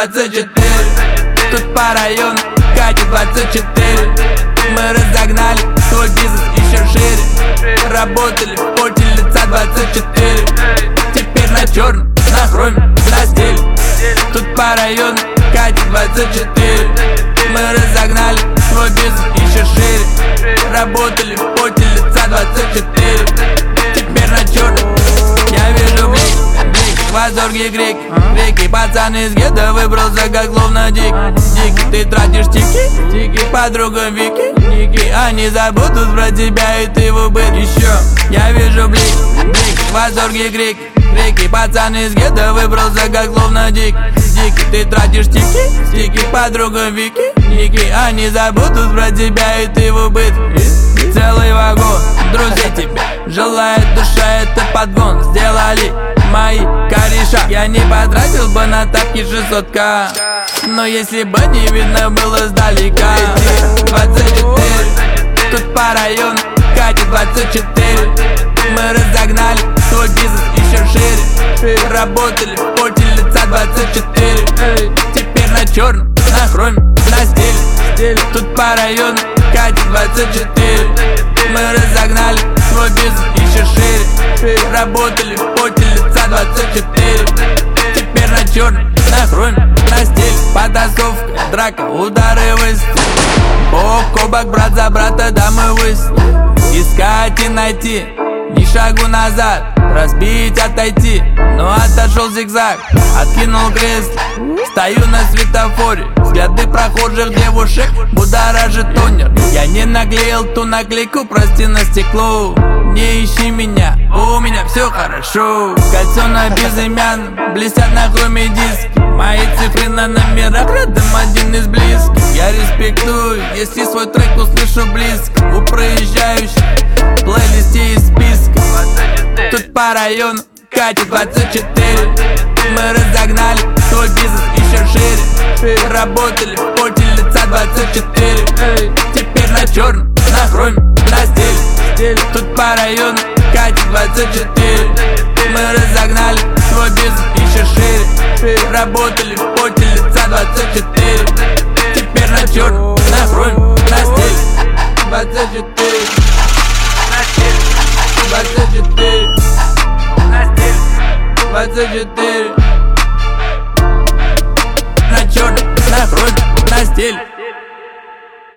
24. Тут по району катит 24. Мы разогнали свой бизнес еще шире. Работали в поте лица 24. Теперь на черном, на хроме, на стиле. Тут по району катит 24. Мы разогнали свой бизнес еще шире. Работали в поте лица 24. Теперь на черном. Я вижу блик, в восторге крики. Пацан из гетто выбрался как словно дик. Ты тратишь тики, подругам Вики. Они забудут про тебя и ты в убытке. Еще я вижу блик, в восторге крики. Пацан из гетто выбрался как словно дик. Ты тратишь тики, подругам Вики. Они забудут про тебя и ты в убытке. Целый вагон друзей тебе желает душа, это подгон. Сделали мои кореша. Я не потратил бы на тапки 600к, но если бы не видно было сдалека. 24, тут по району катит 24. Мы разогнали свой бизнес еще шире. Работали в поте лица 24. Теперь на черном, на хроме, на стиле. Тут по району катит 24. Мы разогнали свой бизнес еще шире. Работали в поте лица 24. Теперь на черном, на хроме, на стиле. Потасовка, драка, удары, выстрел. Кубок, брат за брата, да мы выстрел. Искать и найти, ни шагу назад, разбить, отойти. Но отошел зигзаг, откинул кресло. Стою на светофоре, взгляды прохожих девушек будоражит тонер. Я не наклеил ту наклейку, прости, на стекло. Не ищи меня, у меня все хорошо. Кольцо на безымянном, блестят на хроме диски. Мои цифры на номерах, рядом один из близких. Я респектую, если свой трек услышу близко. У проезжающих в плейлисте из списка. Тут по району катит 24. Мы разогнали свой бизнес еще шире. Работали в поте лица 24. Теперь на черном, на хроме, на стиле. Тут по району катит 24. Мы разогнали свой бизнес еще шире. Работали в